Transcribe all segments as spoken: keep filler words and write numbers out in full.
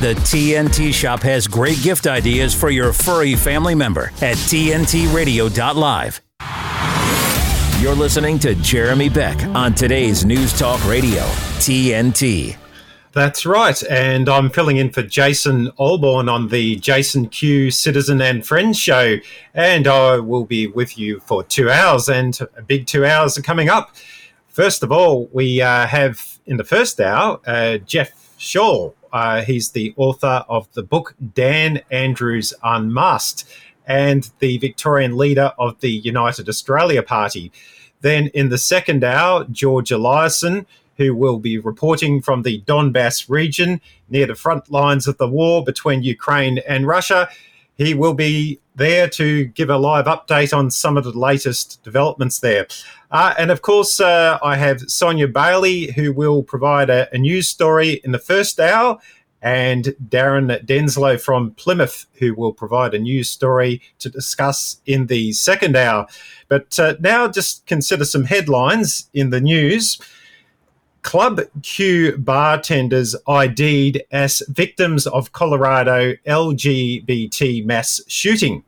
The T N T Shop has great gift ideas for your furry family member at T N T radio dot live. You're listening to Jeremy Beck on today's News Talk Radio, T N T. That's right, and I'm filling in for Jason Olborn on the Jason Q Citizen and Friends show, and I will be with you for two hours, and a big two hours are coming up. First of all, we uh, have in the first hour uh, Jeff Shaw. Uh, he's the author of the book Dan Andrews Unmasked and the Victorian leader of the United Australia Party. Then in the second hour, George Eliasson, who will be reporting from the Donbass region near the front lines of the war between Ukraine and Russia. He will be there to give a live update on some of the latest developments there. Uh, and of course, uh, I have Sonia Bailey, who will provide a, a news story in the first hour, and Darren Denslow from Plymouth, who will provide a news story to discuss in the second hour. But uh, now just consider some headlines in the news. Club Q bartenders I D'd as victims of Colorado L G B T mass shooting.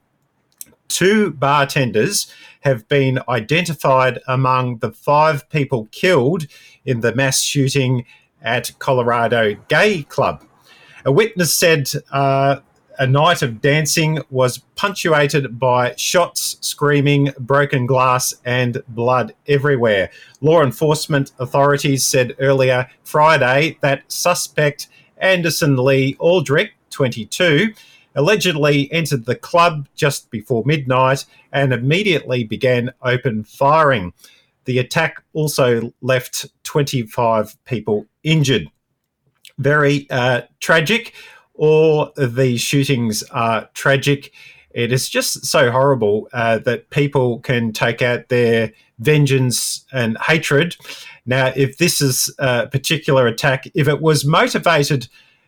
Two bartenders have been identified among the five people killed in the mass shooting at Colorado Gay Club. A witness said uh, a night of dancing was punctuated by shots, screaming, broken glass, and blood everywhere. Law enforcement authorities said earlier Friday that suspect Anderson Lee Aldrich, twenty-two, allegedly entered the club just before midnight and immediately began open firing. The attack also left twenty-five people injured. Very uh, tragic. All of these shootings are tragic. It is just so horrible uh, that people can take out their vengeance and hatred. Now, if this is a particular attack, if it was motivated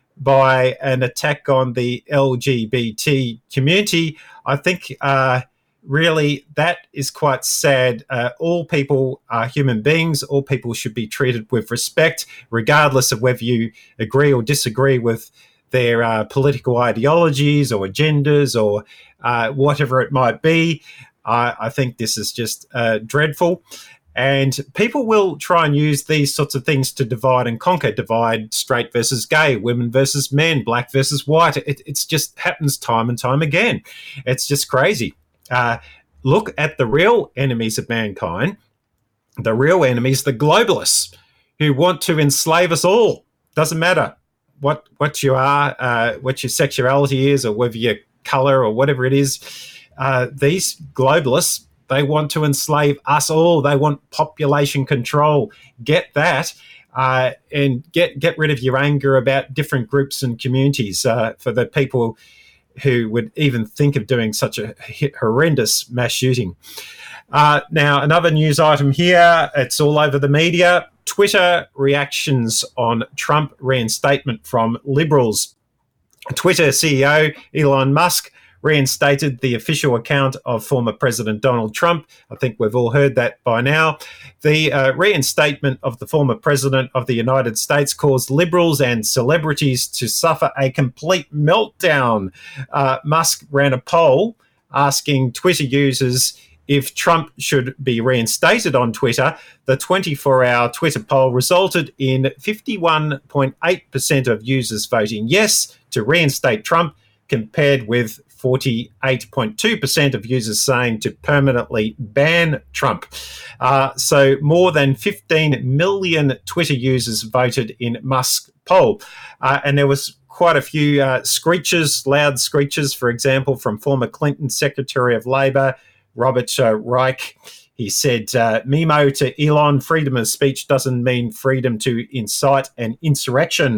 by an attack on the L G B T community, I think uh, really that is quite sad. Uh, all people are human beings. All people should be treated with respect, regardless of whether you agree or disagree with their uh, political ideologies or agendas or uh, whatever it might be. I, I think this is just uh, dreadful. And people will try and use these sorts of things to divide and conquer, divide straight versus gay, women versus men, black versus white. It it's just happens time and time again. It's just crazy. Uh, look at the real enemies of mankind, the real enemies, the globalists who want to enslave us all. Doesn't matter what what you are, uh, what your sexuality is, or whether your colour or whatever it is. Uh, these globalists, they want to enslave us all. They want population control. Get that uh, and get get rid of your anger about different groups and communities. Uh, for the people who would even think of doing such a horrendous mass shooting. Uh, now, another news item here. It's all over the media. Twitter reactions on Trump reinstatement from Liberals. Twitter C E O Elon Musk reinstated the official account of former President Donald Trump. I think we've all heard that by now. The uh, reinstatement of the former President of the United States caused Liberals and celebrities to suffer a complete meltdown. Uh, Musk ran a poll asking Twitter users if Trump should be reinstated on Twitter. The twenty-four hour Twitter poll resulted in fifty-one point eight percent of users voting yes to reinstate Trump, compared with forty-eight point two percent of users saying to permanently ban Trump. Uh, so more than fifteen million Twitter users voted in Musk's poll. Uh, and there was quite a few uh, screeches, loud screeches, for example, from former Clinton Secretary of Labor, Robert uh, Reich. He said, uh, Memo to Elon, freedom of speech doesn't mean freedom to incite an insurrection.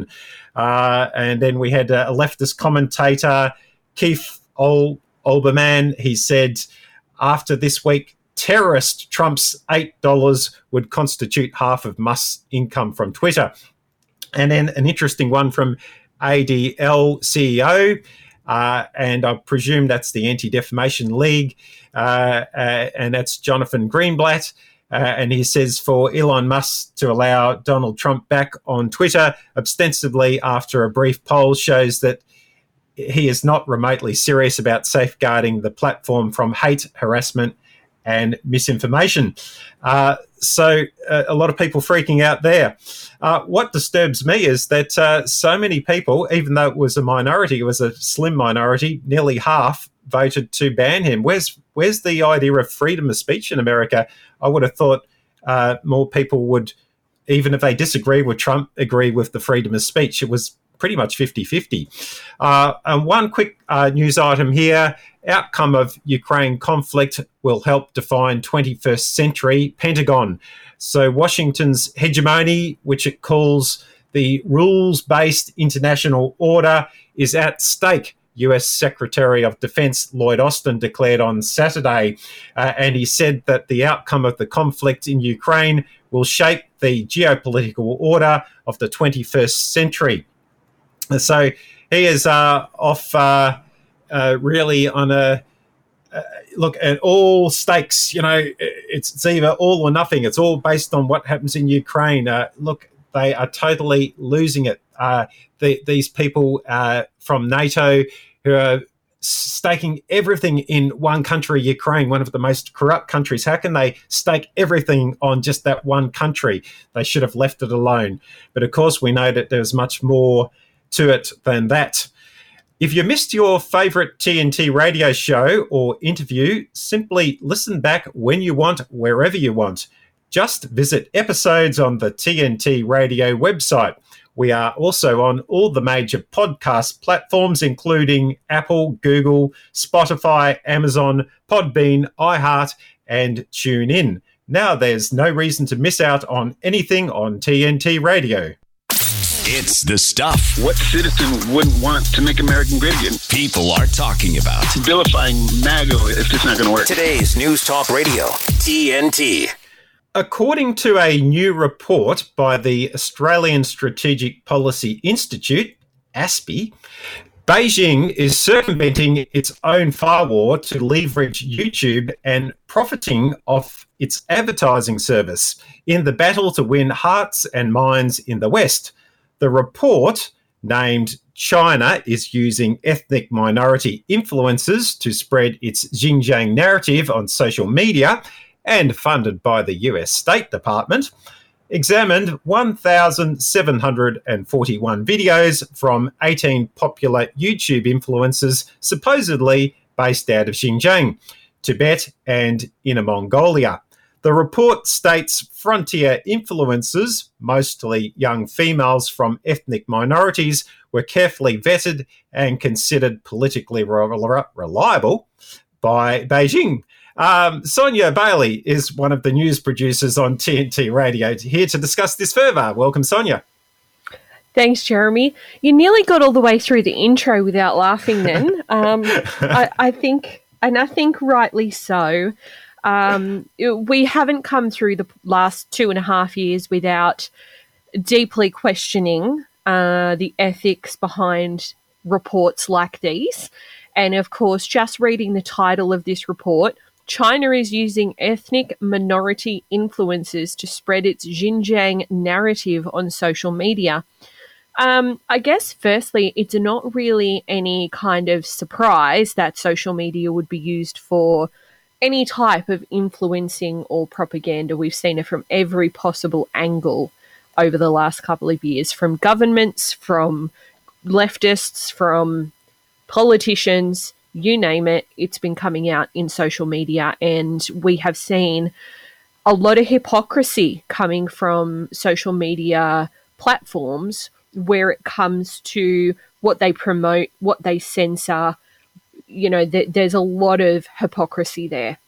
Uh, and then we had a leftist commentator, Keith Ol- Olbermann. He said, after this week, terrorist Trump's eight dollars would constitute half of Musk's income from Twitter. And then an interesting one from A D L C E O, uh, and I presume that's the Anti-Defamation League, uh, uh, and that's Jonathan Greenblatt. Uh, and he says for Elon Musk to allow Donald Trump back on Twitter ostensibly after a brief poll shows that he is not remotely serious about safeguarding the platform from hate, harassment, and misinformation. Uh, so uh, a lot of people freaking out there. Uh, what disturbs me is that uh, so many people, even though it was a minority, it was a slim minority, nearly half voted to ban him. Where's where's the idea of freedom of speech in America? I would have thought uh, more people would, even if they disagree with Trump, agree with the freedom of speech. It was pretty much fifty-fifty. Uh, and one quick uh, news item here. Outcome of Ukraine conflict will help define twenty-first century Pentagon. So Washington's hegemony, which it calls the rules-based international order, is at stake, U S Secretary of Defense Lloyd Austin declared on Saturday. Uh, and he said that the outcome of the conflict in Ukraine will shape the geopolitical order of the twenty-first century. So he is uh, off uh, uh, really on a uh, look at all stakes. You know, it's, it's either all or nothing. It's all based on what happens in Ukraine. Uh, look, they are totally losing it. Uh, the, these people uh, from NATO who are staking everything in one country, Ukraine, one of the most corrupt countries. How can they stake everything on just that one country? They should have left it alone. But of course, we know that there's much more to it than that. If you missed your favourite T N T radio show or interview, simply listen back when you want, wherever you want. Just visit episodes on the T N T radio website. We are also on all the major podcast platforms, including Apple, Google, Spotify, Amazon, Podbean, iHeart, and TuneIn. Now there's no reason to miss out on anything on T N T radio. It's the stuff what citizen wouldn't want to make America great again? people are talking about. Vilifying MAGA is just not going to work. Today's News Talk Radio, T N T. According to a new report by the Australian Strategic Policy Institute, A S P I, Beijing is circumventing its own firewall to leverage YouTube and profiting off its advertising service in the battle to win hearts and minds in the West. The report, named China is using ethnic minority influencers to spread its Xinjiang narrative on social media, and funded by the U S State Department, examined one thousand seven hundred forty-one videos from eighteen popular YouTube influencers supposedly based out of Xinjiang, Tibet, and Inner Mongolia. The report states frontier influencers, mostly young females from ethnic minorities, were carefully vetted and considered politically re- reliable by Beijing. Um, Sonia Bailey is one of the news producers on T N T Radio here to discuss this further. Welcome, Sonia. Thanks, Jeremy. You nearly got all the way through the intro without laughing then. Um, I, I think, and I think rightly so. Um, we haven't come through the last two and a half years without deeply questioning uh, the ethics behind reports like these. And of course, just reading the title of this report, China is using ethnic minority influencers to spread its Xinjiang narrative on social media. Um, I guess, firstly, it's not really any kind of surprise that social media would be used for any type of influencing or propaganda. We've seen it from every possible angle over the last couple of years, from governments, from leftists, from politicians, you name it, it's been coming out in social media. And we have seen a lot of hypocrisy coming from social media platforms where it comes to what they promote, what they censor. You know, th- there's a lot of hypocrisy there.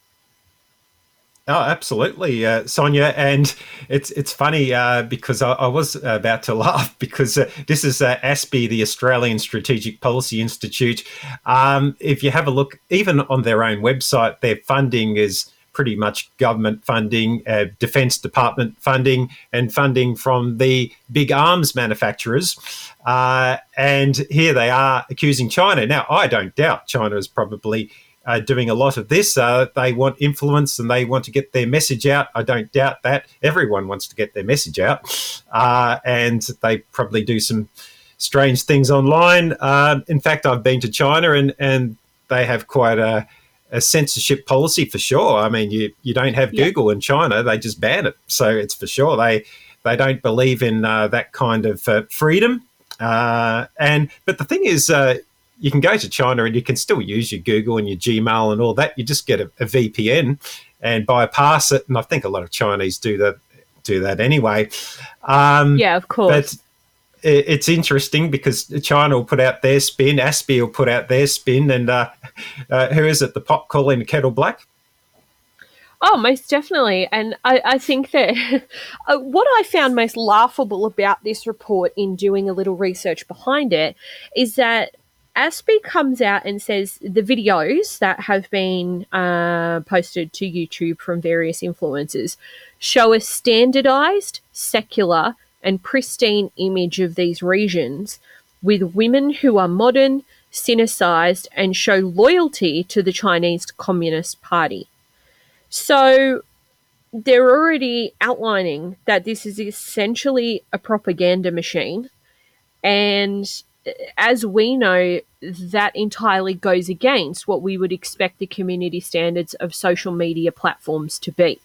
Oh, absolutely, uh, Sonia. And it's it's funny uh, because I, I was about to laugh because uh, this is uh, A S P I, the Australian Strategic Policy Institute. Um, if you have a look, even on their own website, their funding is pretty much government funding, uh, Defence Department funding, and funding from the big arms manufacturers. Uh, and here they are accusing China. Now, I don't doubt China is probably are doing a lot of this. Uh, they want influence and they want to get their message out. I don't doubt that. Everyone wants to get their message out. Uh, and they probably do some strange things online. Uh, in fact, I've been to China and, and they have quite a, a censorship policy for sure. I mean, you, you don't have yeah. Google in China. They just ban it. So it's for sure. They, they don't believe in uh, that kind of uh, freedom. Uh, and But the thing is, uh, you can go to China and you can still use your Google and your Gmail and all that. You just get a, a V P N and bypass it. And I think a lot of Chinese do that do that anyway. Um, yeah, of course. But it, it's interesting because China will put out their spin, ASPI will put out their spin, and uh, uh, who is it, the pot calling the kettle black? Oh, most definitely. And I, I think that uh, what I found most laughable about this report in doing a little research behind it is that ASPI comes out and says the videos that have been uh, posted to YouTube from various influencers show a standardized, secular, and pristine image of these regions with women who are modern, cynicized, and show loyalty to the Chinese Communist Party. So they're already outlining that this is essentially a propaganda machine. And as we know, that entirely goes against what we would expect the community standards of social media platforms to be.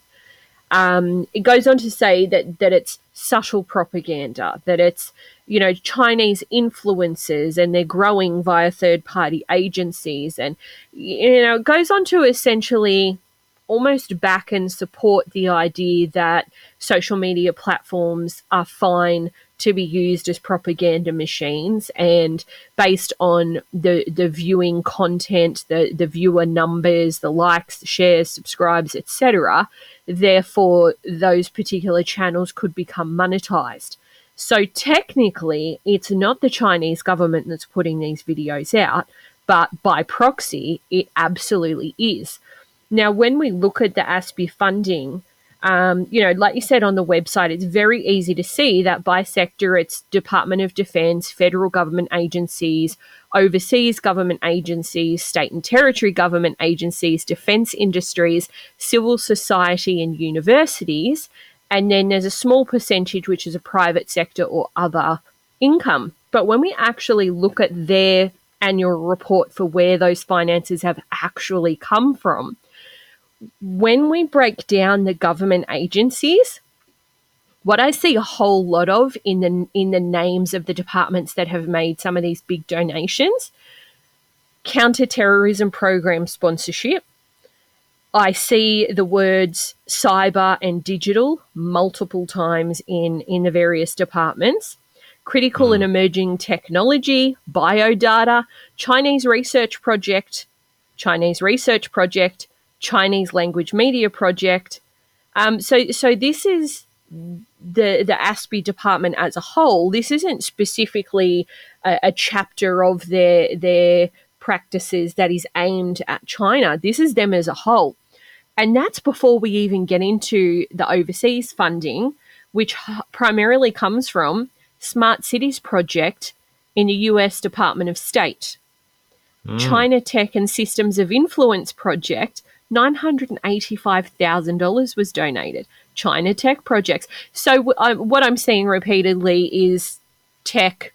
Um, it goes on to say that that it's subtle propaganda, that it's, you know, Chinese influencers and they're growing via third-party agencies. And, you know, it goes on to essentially almost back and support the idea that social media platforms are fine to be used as propaganda machines, and based on the the viewing content, the the viewer numbers, the likes, shares, subscribes, et cetera, therefore those particular channels could become monetized. So technically, it's not the Chinese government that's putting these videos out, but by proxy, it absolutely is. Now, when we look at the ASPI funding, Um, you know, like you said on the website, it's very easy to see that by sector, it's Department of Defense, federal government agencies, overseas government agencies, state and territory government agencies, defense industries, civil society and universities. And then there's a small percentage, which is a private sector or other income. But when we actually look at their annual report for where those finances have actually come from, when we break down the government agencies, what I see a whole lot of in the in the names of the departments that have made some of these big donations: counter-terrorism program sponsorship. I see the words cyber and digital multiple times in, in the various departments. Critical mm. and emerging technology, biodata, Chinese research project, Chinese research project, Chinese language media project. Um, so, so this is the the ASPI department as a whole. This isn't specifically a, a chapter of their their practices that is aimed at China. This is them as a whole, and that's before we even get into the overseas funding, which primarily comes from Smart Cities Project in the U S Department of State, mm. China Tech and Systems of Influence Project. nine hundred eighty-five thousand dollars was donated. China Tech projects. So uh, what I'm seeing repeatedly is tech,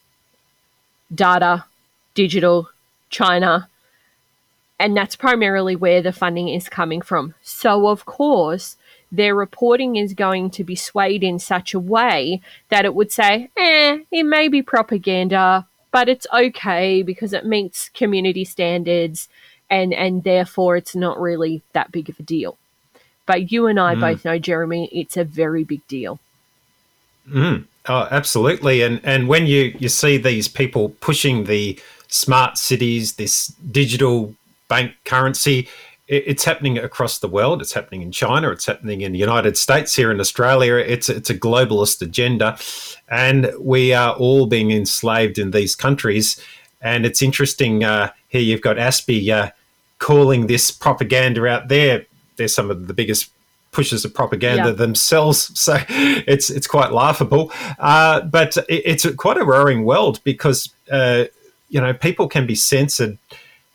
data, digital, China, and that's primarily where the funding is coming from. So, of course, their reporting is going to be swayed in such a way that it would say, eh, it may be propaganda, but it's okay because it meets community standards, and and therefore it's not really that big of a deal. But you and I mm. both know, Jeremy, it's a very big deal. Mm. Oh, absolutely. And and when you, you see these people pushing the smart cities, this digital bank currency, it, it's happening across the world. It's happening in China. It's happening in the United States, here in Australia. It's, it's a globalist agenda. And we are all being enslaved in these countries. And it's interesting, uh, here you've got ASPI uh, calling this propaganda out there. They're some of the biggest pushers of propaganda yeah. themselves, so it's it's quite laughable. Uh, but it, it's a, quite a worrying world because uh, you know, people can be censored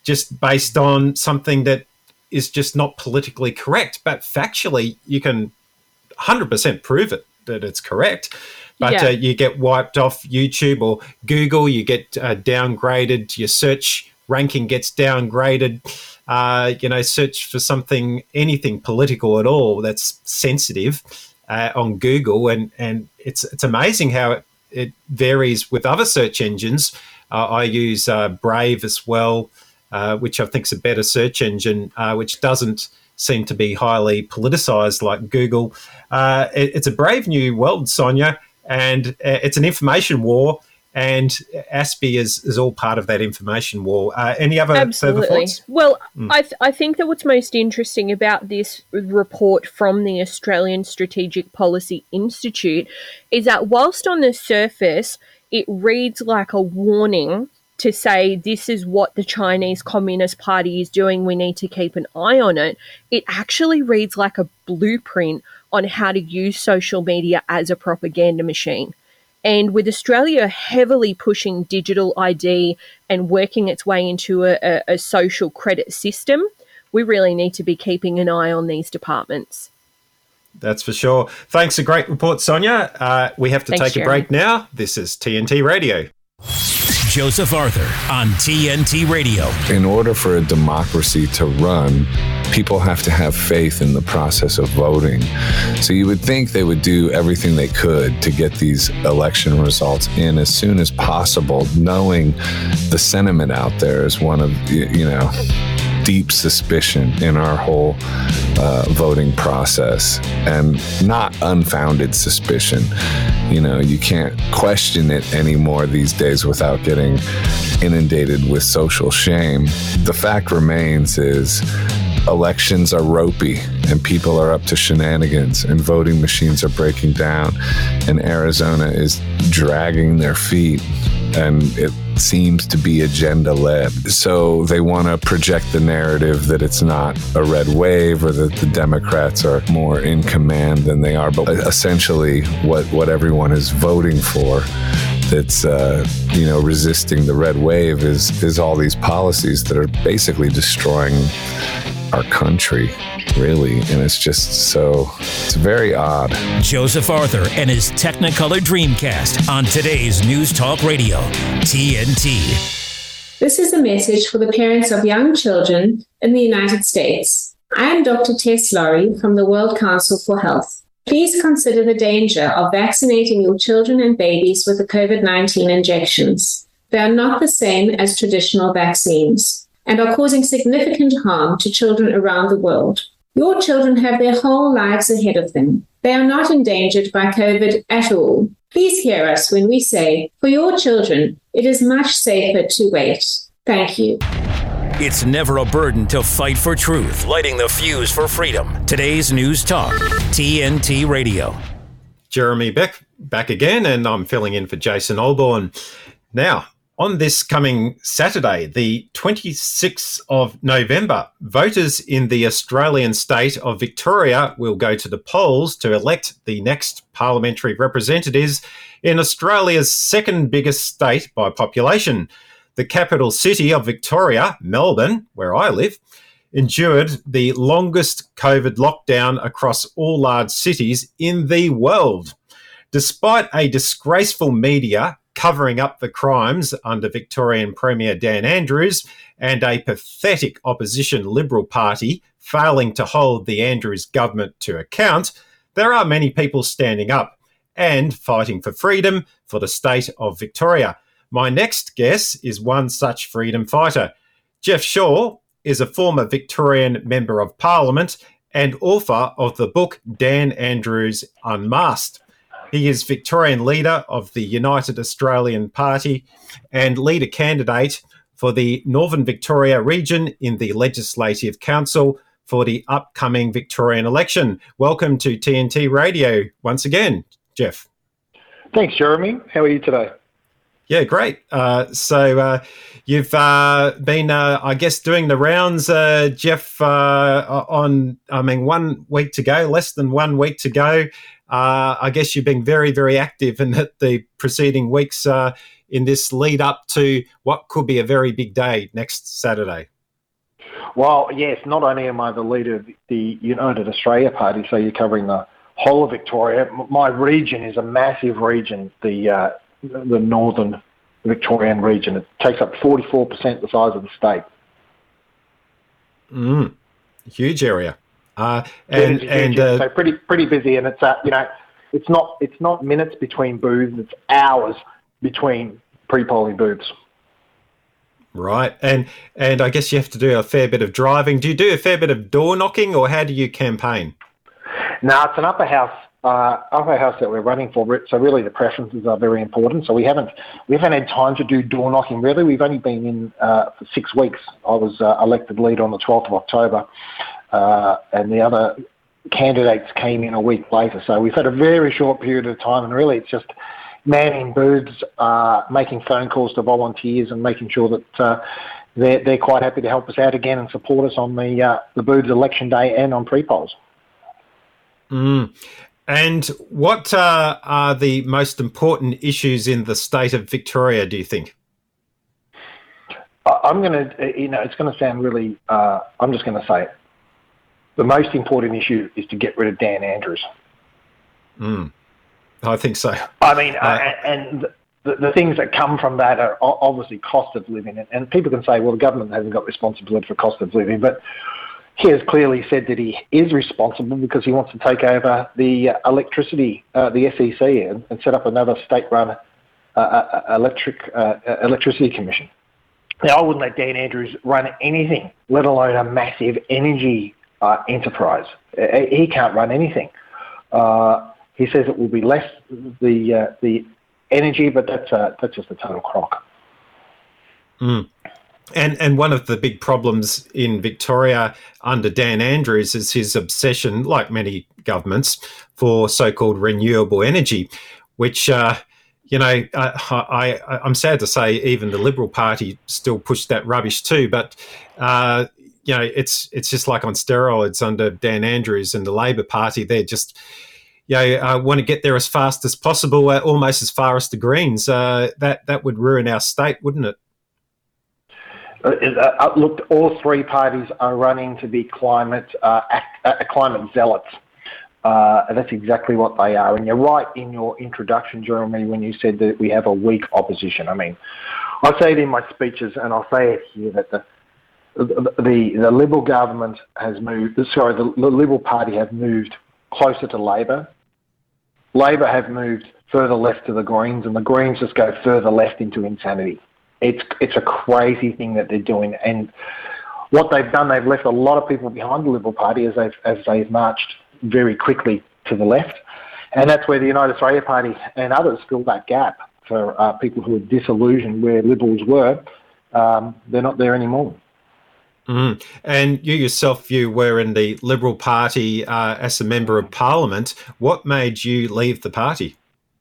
just based on something that is just not politically correct. But factually, you can one hundred percent prove it, that it's correct. But Yeah. uh, you get wiped off YouTube or Google, you get uh, downgraded, your search ranking gets downgraded. Uh, you know, search for something, anything political at all that's sensitive uh, on Google, and and it's it's amazing how it, it varies with other search engines. Uh, I use uh, Brave as well, uh, which I think is a better search engine, uh, which doesn't seem to be highly politicized like Google. Uh, it, it's a brave new world, Sonia, and uh, it's an information war. And ASPI is, is all part of that information war. Uh, any other Absolutely. further thoughts? Well, mm. I, th- I think that what's most interesting about this report from the Australian Strategic Policy Institute is that whilst on the surface it reads like a warning to say this is what the Chinese Communist Party is doing, we need to keep an eye on it, it actually reads like a blueprint on how to use social media as a propaganda machine. And with Australia heavily pushing digital I D and working its way into a, a, a social credit system, we really need to be keeping an eye on these departments. That's for sure. Thanks, a great report, Sonia. Uh, we have to Thanks, take Jeremy. a break now. This is T N T Radio. Joseph Arthur on T N T Radio. In order for a democracy to run, people have to have faith in the process of voting. So you would think they would do everything they could to get these election results in as soon as possible, knowing the sentiment out there is one of, you know, deep suspicion in our whole uh, voting process, and not unfounded suspicion. You know, you can't question it anymore these days without getting inundated with social shame. The fact remains is elections are ropey and people are up to shenanigans and voting machines are breaking down, and Arizona is dragging their feet, and it seems to be agenda-led. So they want to project the narrative that it's not a red wave or that the Democrats are more in command than they are. But essentially what, what everyone is voting for that's, uh, you know, resisting the red wave is, is all these policies that are basically destroying our country, really. And it's just so, it's very odd. Joseph Arthur and his Technicolor Dreamcast on today's News Talk Radio, T N T. This is a message for the parents of young children in the United States. I am Doctor Tess Laurie from the World Council for Health. Please consider the danger of vaccinating your children and babies with the COVID nineteen injections. They are not the same as traditional vaccines and are causing significant harm to children around the world. Your children have their whole lives ahead of them. They are not endangered by COVID at all. Please hear us when we say, for your children, it is much safer to wait. Thank you. It's never a burden to fight for truth, lighting the fuse for freedom. Today's News Talk, T N T Radio. Jeremy Beck back again, and I'm filling in for Jason Olborn. Now, on this coming Saturday, the twenty-sixth of November, voters in the Australian state of Victoria will go to the polls to elect the next parliamentary representatives in Australia's second biggest state by population. The capital city of Victoria, Melbourne, where I live, endured the longest COVID lockdown across all large cities in the world. Despite a disgraceful media covering up the crimes under Victorian Premier Dan Andrews and a pathetic opposition Liberal Party failing to hold the Andrews government to account, there are many people standing up and fighting for freedom for the state of Victoria. My next guest is one such freedom fighter. Jeff Shaw is a former Victorian Member of Parliament and author of the book Dan Andrews Unmasked. He is Victorian leader of the United Australian Party and leader candidate for the Northern Victoria region in the Legislative Council for the upcoming Victorian election. Welcome to T N T Radio once again, Jeff. Thanks, Jeremy. How are you today? Yeah, great. Uh, so uh, you've uh, been, uh, I guess, doing the rounds, uh, Jeff, uh, on, I mean, one week to go, less than one week to go. Uh, I guess you've been very, very active in the, the preceding weeks uh, in this lead up to what could be a very big day next Saturday. Well, yes, not only am I the leader of the United Australia Party, so you're covering the whole of Victoria. My region is a massive region, the uh, the northern Victorian region. It takes up forty-four percent the size of the state. Mm, huge area. Uh, and huge, and huge, uh, so pretty pretty busy, and it's uh, you know it's not it's not minutes between booths, it's hours between pre-polling booths. Right, and and I guess you have to do a fair bit of driving. Do you do a fair bit of door knocking, or how do you campaign? No, it's an upper house uh, upper house that we're running for. So really, the preferences are very important. So we haven't we haven't had time to do door knocking. Really, we've only been in uh, for six weeks. I was uh, elected leader on the twelfth of October, uh, and the other candidates came in a week later. So we've had a very short period of time, and really, it's just manning booths, uh, making phone calls to volunteers and making sure that uh, they're, they're quite happy to help us out again and support us on the uh, the booths election day and on pre-polls. Mm. And what uh, are the most important issues in the state of Victoria, do you think? I'm going to, you know, it's going to sound really, uh, I'm just going to say it. The most important issue is to get rid of Dan Andrews. Mm. I think so. I mean, uh, uh, and the, the things that come from that are obviously cost of living. And, and people can say, well, the government hasn't got responsibility for cost of living. But he has clearly said that he is responsible because he wants to take over the uh, electricity, uh, the S E C, and, and set up another state-run uh, uh, electric uh, electricity commission. Now, I wouldn't let Dan Andrews run anything, let alone a massive energy uh, enterprise. Uh, he can't run anything. Uh, He says it will be less the uh, the energy, but that's uh, that's just a total crock. Mm. And and one of the big problems in Victoria under Dan Andrews is his obsession, like many governments, for so-called renewable energy, which uh, you know I, I I'm sad to say even the Liberal Party still pushed that rubbish too, but. Uh, you know, it's it's just like on steroids under Dan Andrews and the Labor Party. They're just you know, uh, want to get there as fast as possible, uh, almost as far as the Greens. Uh, that that would ruin our state, wouldn't it? Uh, uh, look, all three parties are running to be climate uh, act, uh, climate zealots. Uh, that's exactly what they are. And you're right in your introduction, Jeremy, when you said that we have a weak opposition. I mean, I say it in my speeches, and I'll say it here that the the the, the Liberal government has moved. Sorry, the, the Liberal Party have moved closer to Labor. Labor have moved further left to the Greens, and the Greens just go further left into insanity. It's it's a crazy thing that they're doing, and what they've done, they've left a lot of people behind the Liberal Party as they've as they've marched very quickly to the left, and that's where the United Australia Party and others fill that gap for uh, people who are disillusioned where Liberals were. Um, they're not there anymore. Mm. And you yourself, you were in the Liberal Party uh, as a member of Parliament. What made you leave the party?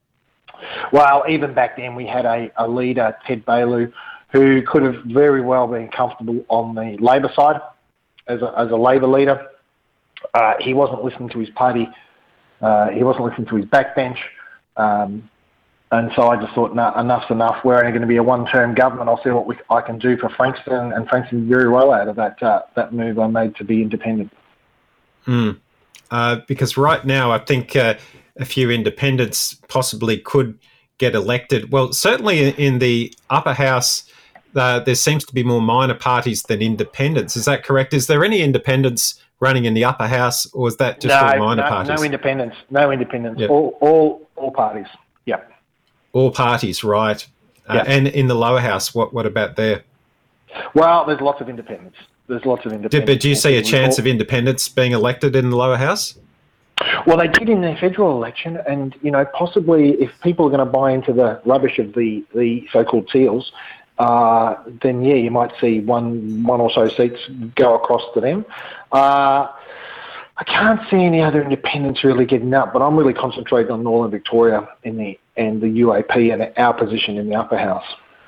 Well, even back then we had a, a leader, Ted Baillieu, who could have very well been comfortable on the Labor side as a, as a Labor leader. Uh, he wasn't listening to his party. Uh, he wasn't listening to his backbench. Um, And so I just thought, nah, enough's enough. We're only going to be a one-term government. I'll see what we, I can do for Frankston, and Frankston did very well out of that uh, that move I made to be independent. Mm. Uh, because right now, I think uh, a few independents possibly could get elected. Well, certainly in the upper house, uh, there seems to be more minor parties than independents. Is that correct? Is there any independents running in the upper house, or is that just no, all minor no, parties? No independents. No independents. Yep. All, all, all parties. Yeah. All parties, right. Uh, Yeah. And in the lower house, what what about there? Well, there's lots of independents. There's lots of Did, independents. but do you see a chance of independents being elected in the lower house? Well, they did in the federal election, and you know, possibly if people are going to buy into the rubbish of the, the so-called SEALs, uh, then yeah, you might see one one or so seats go across to them. Uh, I can't see any other independents really getting up, but I'm really concentrating on Northern Victoria in the and the U A P and our position in the upper house.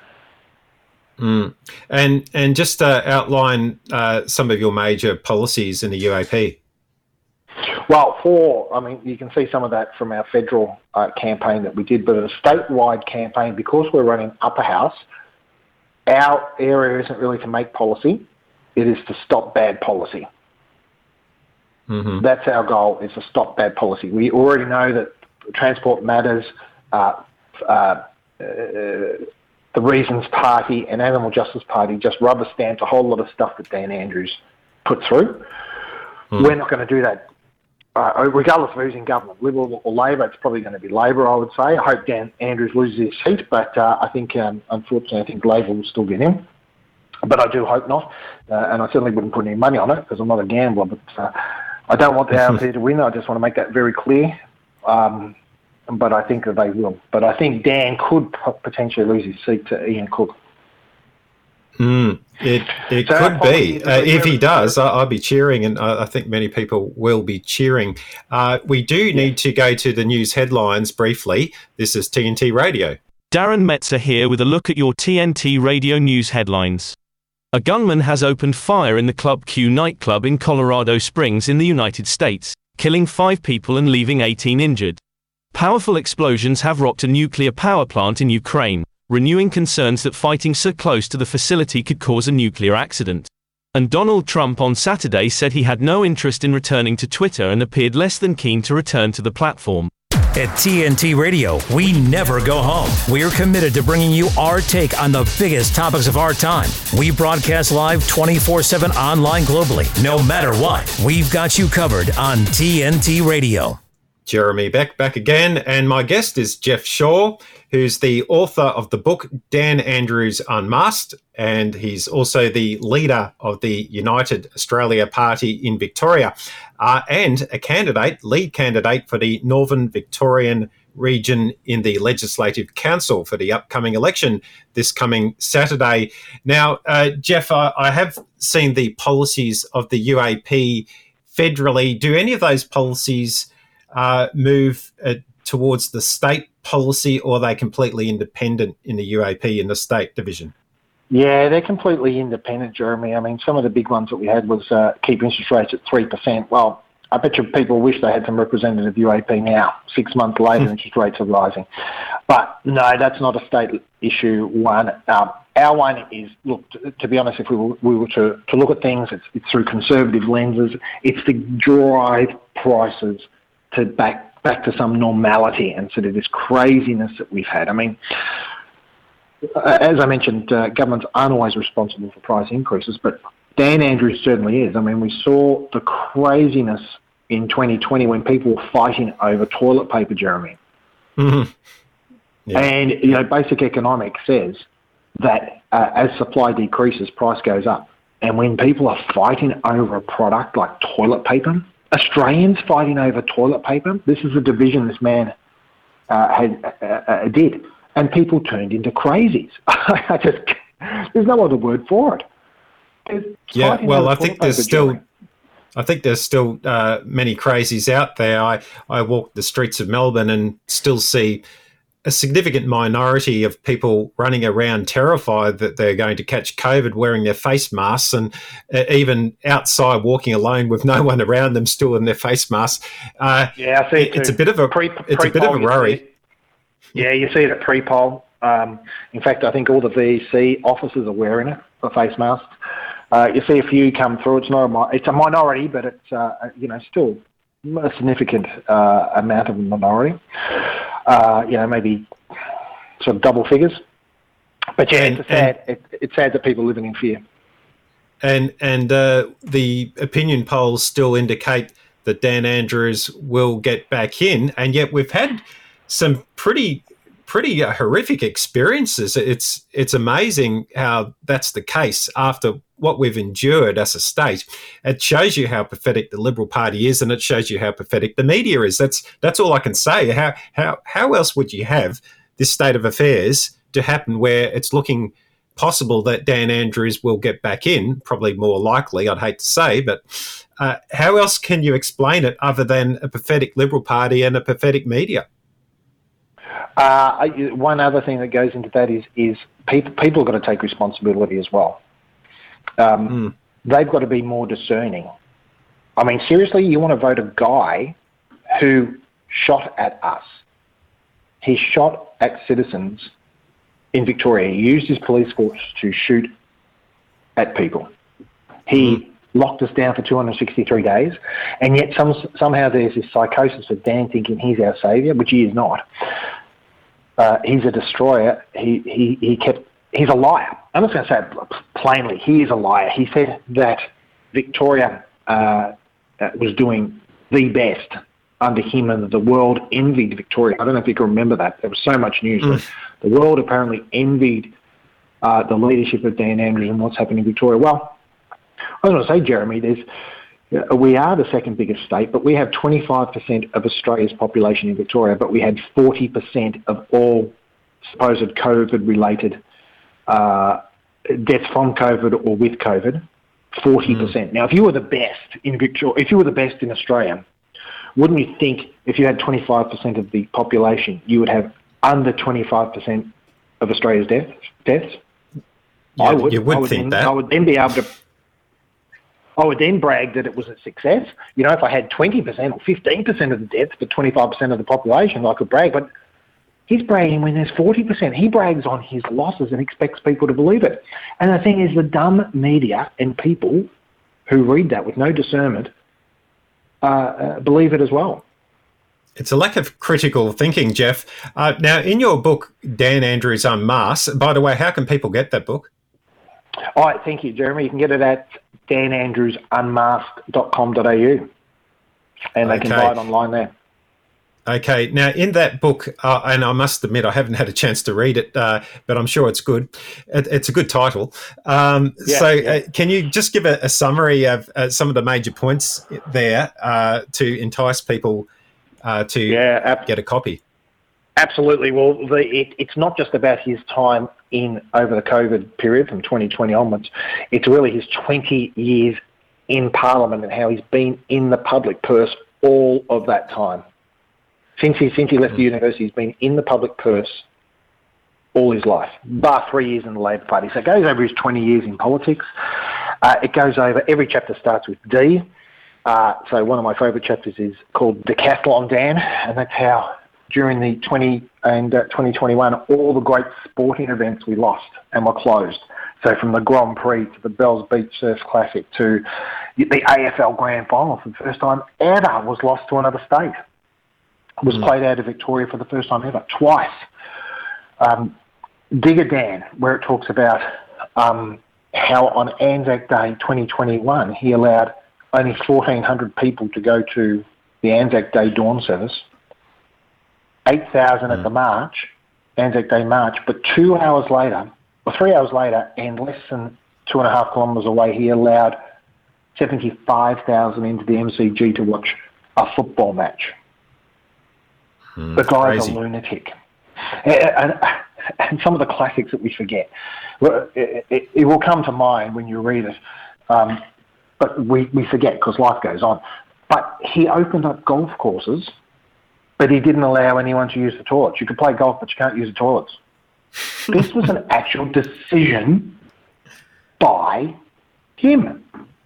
Mm. And and just uh, outline uh, some of your major policies in the U A P. Well, for, I mean, you can see some of that from our federal uh, campaign that we did, but a statewide campaign, because we're running upper house, our area isn't really to make policy. It is to stop bad policy. Mm-hmm. That's our goal, is to stop bad policy. We already know that Transport Matters, uh, uh, uh, the Reasons Party and Animal Justice Party just rubber stamped a whole lot of stuff that Dan Andrews put through. Mm. We're not going to do that. Uh, regardless of who's in government, Liberal or Labor, it's probably going to be Labor, I would say. I hope Dan Andrews loses his seat, but uh, I think, um, unfortunately, I think Labor will still get him. But I do hope not, uh, and I certainly wouldn't put any money on it because I'm not a gambler, but uh, I don't want the A L P to win. I just want to make that very clear, um, but I think that they will. But I think Dan could p- potentially lose his seat to Ian Cook. Mm, it it so could be. Uh, if he does, I, I'll be cheering, and I, I think many people will be cheering. Uh, we do need to go to the news headlines briefly. This is T N T Radio. Darren Metzer here with a look at your T N T Radio news headlines. A gunman has opened fire in the Club Q nightclub in Colorado Springs in the United States, killing five people and leaving eighteen injured. Powerful explosions have rocked a nuclear power plant in Ukraine, renewing concerns that fighting so close to the facility could cause a nuclear accident. And Donald Trump on Saturday said he had no interest in returning to Twitter and appeared less than keen to return to the platform. At T N T Radio, we never go home. We're committed to bringing you our take on the biggest topics of our time. We broadcast live twenty-four seven online globally. No matter what, we've got you covered on T N T Radio. Jeremy Beck back again, and my guest is Jeff Shaw, who's the author of the book Dan Andrews Unmasked, and he's also the leader of the United Australia Party in Victoria, uh, and a candidate, lead candidate for the Northern Victorian region in the Legislative Council for the upcoming election this coming Saturday. Now, uh, Jeff, I, I have seen the policies of the U A P federally. Do any of those policies Uh, move uh, towards the state policy, or are they completely independent in the U A P in the state division? Yeah, they're completely independent, Jeremy. I mean, some of the big ones that we had was uh, keep interest rates at three percent. Well, I bet you people wish they had some representative U A P now. Six months later, interest rates are rising. But no, that's not a state issue, one. Um, our one is, look, to, to be honest, if we were, we were to, to look at things, it's, it's through conservative lenses. It's to drive prices to back back to some normality and sort of this craziness that we've had. I mean, as I mentioned, uh, governments aren't always responsible for price increases, but Dan Andrews certainly is. I mean, we saw the craziness in twenty twenty when people were fighting over toilet paper, Jeremy. Mm-hmm. Yeah. And, you know, basic economics says that uh, as supply decreases, price goes up. And when people are fighting over a product like toilet paper, Australians fighting over toilet paper, this is a division this man uh, had, uh, uh, did, and people turned into crazies. I just, there's no other word for it. It's yeah, well, I think there's still, during. I think there's still uh, many crazies out there. I, I walk the streets of Melbourne and still see a significant minority of people running around terrified that they're going to catch COVID, wearing their face masks, and uh, even outside walking alone with no one around them still in their face masks. Uh, yeah, I see it it's too. a bit of a Pre, it's a bit of a worry. Yeah, you see it at pre-poll. Um, in fact, I think all the V E C officers are wearing it, the face masks. Uh, you see a few come through. It's not a, it's a minority, but it's uh, you know still a significant uh, amount of a minority. Uh, you know, maybe sort of double figures. But yeah, and, it's sad. It, it's sad that people are living in fear. And and uh, the opinion polls still indicate that Dan Andrews will get back in, and yet we've had some pretty pretty uh, horrific experiences. It's it's amazing how that's the case after what we've endured as a state. It shows you how pathetic the Liberal Party is, and it shows you how pathetic the media is. That's that's all I can say. How how how else would you have this state of affairs to happen where it's looking possible that Dan Andrews will get back in? Probably more likely, I'd hate to say, but uh, how else can you explain it other than a pathetic Liberal Party and a pathetic media? Uh, one other thing that goes into that is is people people have got to take responsibility as well. Um, mm. They've got to be more discerning. I mean, seriously, you want to vote a guy who shot at us. He shot at citizens in Victoria. He used his police force to shoot at people. He mm. locked us down for two hundred sixty-three days, and yet some, somehow there's this psychosis of Dan thinking he's our saviour, which he is not. Uh, he's a destroyer. He, he, he kept... He's a liar. I'm just going to say it plainly. He is a liar. He said that Victoria uh, was doing the best under him and the world envied Victoria. I don't know if you can remember that. There was so much news. Mm. The world apparently envied uh, the leadership of Dan Andrews and what's happening in Victoria. Well, I was going to say, Jeremy, there's, uh, we are the second biggest state, but we have twenty-five percent of Australia's population in Victoria, but we had forty percent of all supposed COVID-related uh, deaths from COVID or with COVID, forty percent. Mm. Now, if you were the best in Victoria, if you were the best in Australia, wouldn't you think if you had twenty-five percent of the population, you would have under twenty-five percent of Australia's deaths? deaths? Yeah, I would. You would I would think then, that. I would then be able to... I would then brag that it was a success. You know, if I had twenty percent or fifteen percent of the deaths, but twenty-five percent of the population, I could brag. But he's bragging when there's forty percent. He brags on his losses and expects people to believe it. And the thing is, the dumb media and people who read that with no discernment uh, uh, believe it as well. It's a lack of critical thinking, Jeff. Uh, now, in your book, Dan Andrews Unmasked, by the way, how can people get that book? All right, thank you, Jeremy. You can get it at dan andrews unmasked dot com dot a u, and they Okay. can buy it online there. Okay. Now, in that book, uh, and I must admit I haven't had a chance to read it, uh, but I'm sure it's good. It, it's a good title. Um, Yeah, so yeah. Uh, can you just give a, a summary of uh, some of the major points there uh, to entice people uh, to Yeah, ab- get a copy? Absolutely. Well, the, it, it's not just about his time in over the COVID period from twenty twenty onwards. It's really his twenty years in Parliament and how he's been in the public purse all of that time. Since he, since he left the university, he's been in the public purse all his life, bar three years in the Labor Party. So it goes over his twenty years in politics. Uh, it goes over, every chapter starts with D. Uh, so one of my favourite chapters is called Decathlon Dan, and that's how during the twenty and uh, twenty twenty-one, all the great sporting events we lost and were closed. So from the Grand Prix to the Bells Beach Surf Classic to the A F L Grand Final for the first time ever was lost to another state. It was mm. played out of Victoria for the first time ever, twice. Um, Digger Dan, where it talks about um, how on Anzac Day twenty twenty-one, he allowed only fourteen hundred people to go to the Anzac Day dawn service, eight thousand mm. at the march, Anzac Day march, but two hours later, or three hours later, and less than two and a half kilometres away, he allowed seventy-five thousand into the M C G to watch a football match. Mm, the guy's crazy. a lunatic. And, and, and some of the classics that we forget, it, it, it will come to mind when you read it, um, but we, we forget because life goes on. But he opened up golf courses, but he didn't allow anyone to use the toilets. You could play golf, but you can't use the toilets. This was an actual decision by him.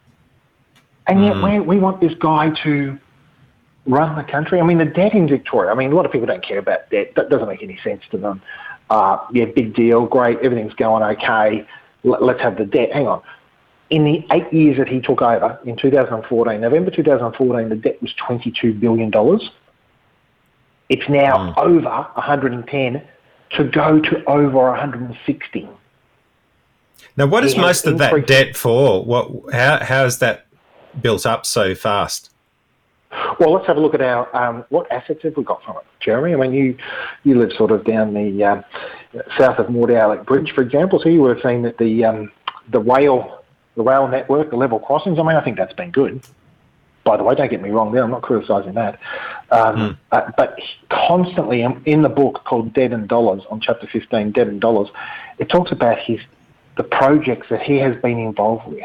And yet mm. we, we want this guy to run the country. I mean, the debt in Victoria, I mean, a lot of people don't care about debt. That doesn't make any sense to them. Uh, yeah, big deal, great, everything's going okay, L- let's have the debt. Hang on. In the eight years that he took over, in two thousand fourteen, November two thousand fourteen, the debt was twenty-two billion dollars. It's now mm. over one hundred ten to go to over one hundred sixty. Now, what is He most has of that increased- debt for? What? How, how is that built up so fast? Well, let's have a look at our um, what assets have we got from it, Jeremy? I mean, you you live sort of down the um, south of Mordialloc Bridge, for example, so you would have seen that the um, the rail the rail network, the level crossings. I mean, I think that's been good. By the way, don't get me wrong there. I'm not criticising that. Um, mm. uh, but constantly in the book called Dead and Dollars, on chapter fifteen, Dead and Dollars, it talks about his the projects that he has been involved with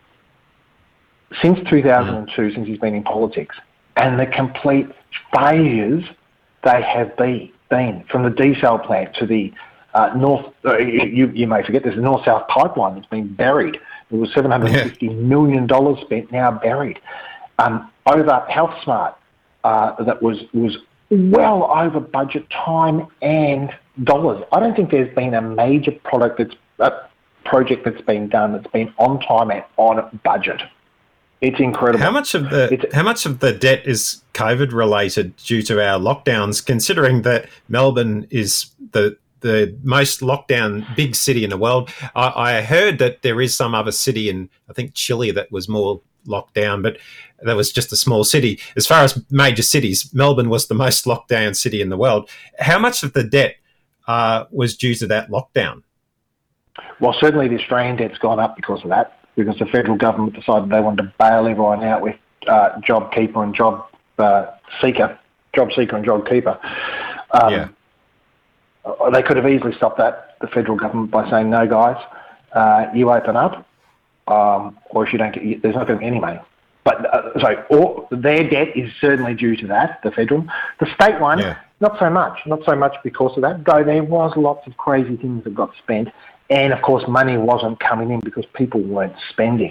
since two thousand two, mm. since he's been in politics, and the complete failures they have been, been from the desal plant to the uh, north, uh, you, you may forget, there's a north-south pipeline that's been buried. There was seven hundred fifty yeah. million dollars spent, now buried. Um, over HealthSmart, uh, that was, was well over budget time and dollars. I don't think there's been a major product that's, uh, project that's been done that's been on time and on budget. It's incredible. How much of the it's, how much of the debt is COVID related due to our lockdowns? Considering that Melbourne is the the most lockdown big city in the world, I, I heard that there is some other city in I think Chile that was more locked down, but that was just a small city. As far as major cities, Melbourne was the most locked down city in the world. How much of the debt uh, was due to that lockdown? Well, certainly the Australian debt's gone up because of that, because the federal government decided they wanted to bail everyone out with uh, JobKeeper and Job uh, Seeker, Job Seeker and JobKeeper. Um, yeah. They could have easily stopped that, the federal government, by saying, no, guys, uh, you open up, um, or if you don't get, there's not going to be any money. But uh, so all, their debt is certainly due to that, the federal. The state one, yeah. not so much, not so much because of that, though there was lots of crazy things that got spent. And, of course, money wasn't coming in because people weren't spending.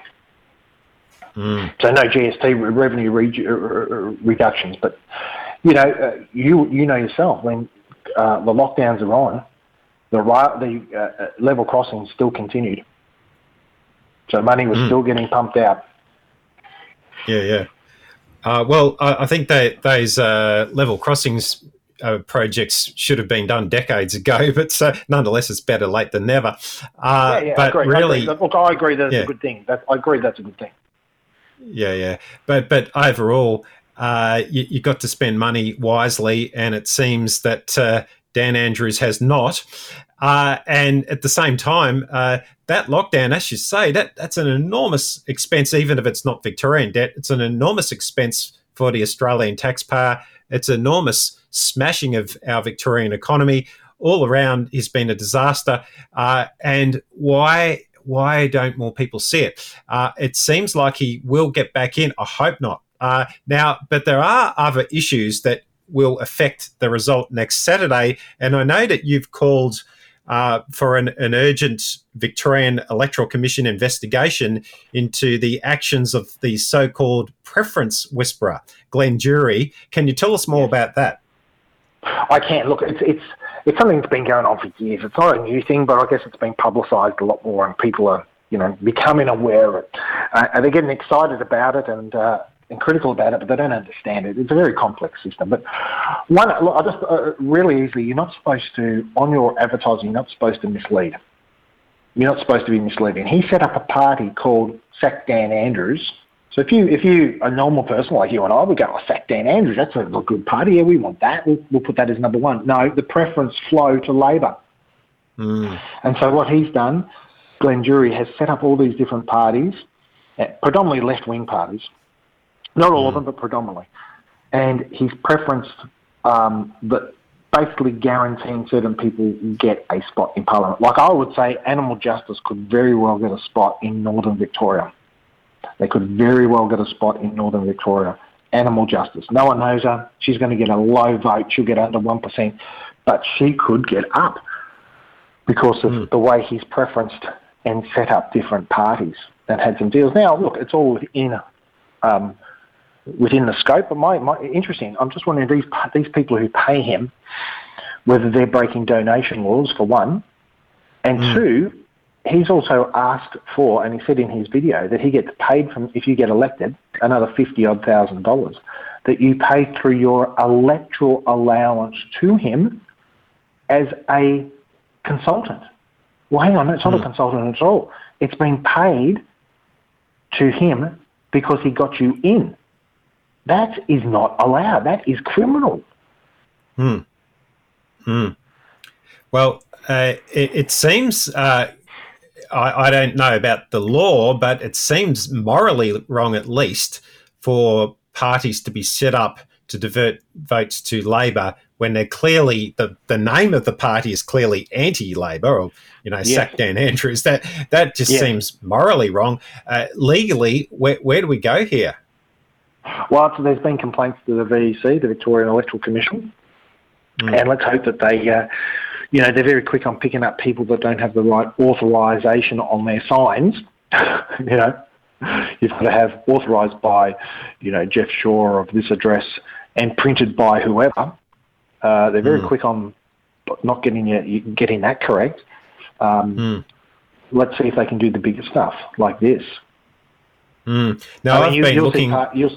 Mm. So no G S T revenue re- reductions. But, you know, uh, you you know yourself, when uh, the lockdowns are on, the, the uh, level crossings still continued. So money was mm. still getting pumped out. Yeah, yeah. Uh, well, I, I think that those uh, level crossings Uh, projects should have been done decades ago, but uh, nonetheless, it's better late than never. Uh, yeah, yeah, but I agree. really, I agree. Look, I agree that's yeah. a good thing. That, I agree that's a good thing. Yeah, yeah. But but overall, uh, you, you got to spend money wisely, and it seems that uh, Dan Andrews has not. Uh, and at the same time, uh, that lockdown, as you say, that that's an enormous expense, even if it's not Victorian debt. It's an enormous expense for the Australian taxpayer. It's enormous smashing of our Victorian economy. All around has been a disaster. Uh, and why why don't more people see it? Uh, it seems like he will get back in. I hope not. Uh, now, but there are other issues that will affect the result next Saturday. And I know that you've called uh, for an, an urgent Victorian Electoral Commission investigation into the actions of the so-called preference whisperer, Glenn Jury. Can you tell us more about that? I can't. Look, it's it's it's something that's been going on for years. It's not a new thing, but I guess it's been publicised a lot more, and people are, you know, becoming aware of it. Uh, and they're getting excited about it and uh, and critical about it, but they don't understand it. It's a very complex system. But one, look, I just uh, really easily, you're not supposed to, on your advertising, you're not supposed to mislead. You're not supposed to be misleading. He set up a party called Sack Dan Andrews. So if you if you a normal person like you and I, we go, oh, Sack Dan Andrews, that's a, a good party. Yeah, we want that. We'll, we'll put that as number one. No, the preference flow to Labor. Mm. And so what he's done, Glenn Jury has set up all these different parties, uh, predominantly left-wing parties. Not all mm. of them, but predominantly. And he's preferenced um, that basically guaranteeing certain people get a spot in Parliament. Like I would say, Animal Justice could very well get a spot in Northern Victoria. They could very well get a spot in Northern Victoria. Animal Justice. No one knows her. She's going to get a low vote. She'll get under one percent. But she could get up because of mm. the way he's preferenced and set up different parties and had some deals. Now, look, it's all within um, within the scope. But my, my interesting, I'm just wondering, these these people who pay him, whether they're breaking donation laws, for one, and mm. two, he's also asked for, and he said in his video, that he gets paid from, if you get elected, another fifty odd thousand dollars that you pay through your electoral allowance to him as a consultant. Well, hang on, it's not mm. a consultant at all. It's been paid to him because he got you in. That is not allowed. That is criminal. Hmm. Hmm. Well, uh, it, it seems... Uh, I, I don't know about the law, but it seems morally wrong, at least, for parties to be set up to divert votes to Labor when they're clearly, the, the name of the party is clearly anti-Labor, or, you know, yeah. Sack Dan Andrews. That that just yeah. seems morally wrong. Uh, legally, where, where do we go here? Well, so there's been complaints to the V E C, the Victorian Electoral Commission, mm. and let's hope that they... Uh, You know, they're very quick on picking up people that don't have the right authorisation on their signs. You know, you've got to have authorised by, you know, Jeff Shaw of this address and printed by whoever. Uh, they're very mm. quick on not getting you, getting that correct. Um, mm. let's see if they can do the bigger stuff like this. Mm. Now, I mean, I've you, been you'll looking... See part, you'll,